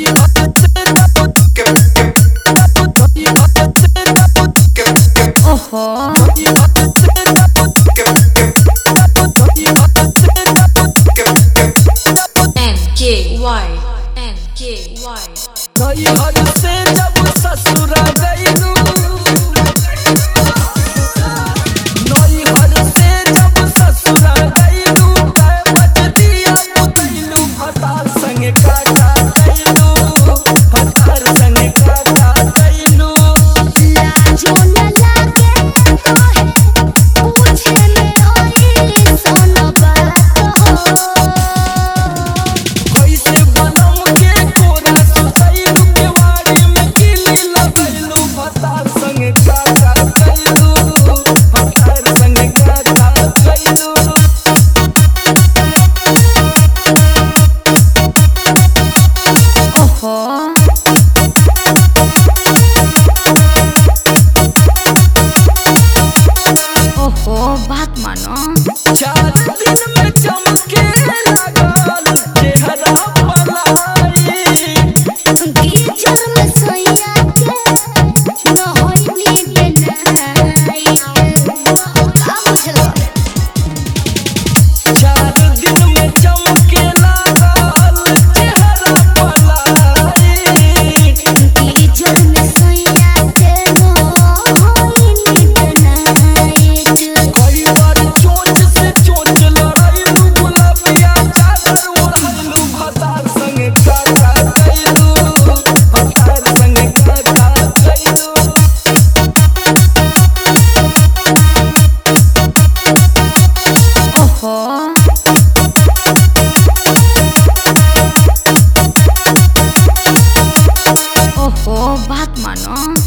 हर से जब ससुरा गईलू हर से जब ससुरा गईलू कै बजदिया मुतैलू भतार संगे काका गईलू भतार संगे काका गईलू लाजो न लागे तोहे पूछे में ओइली सोना बात हो कैसे बनम के कोरा सुतैलू केवाड़ी में किली लगैलू भतार संगे काका गईलू भतार संगे काका गईलू ओहो बात मानो 4 दिन में चमके लागल चेहरा पलाई गीजर में सोया के न होइली बेनाई का बुझलो 4 दिन में चमके लागल चेहरा पलाई गीजर में सोया के न होइली बेनाई कई बार चोंच से चोंच लड़ाइलू गुलाबिया चादर ओढ़लू भतार संगे काका गईलू भतार संगे काका गईलू ओहो बात मानो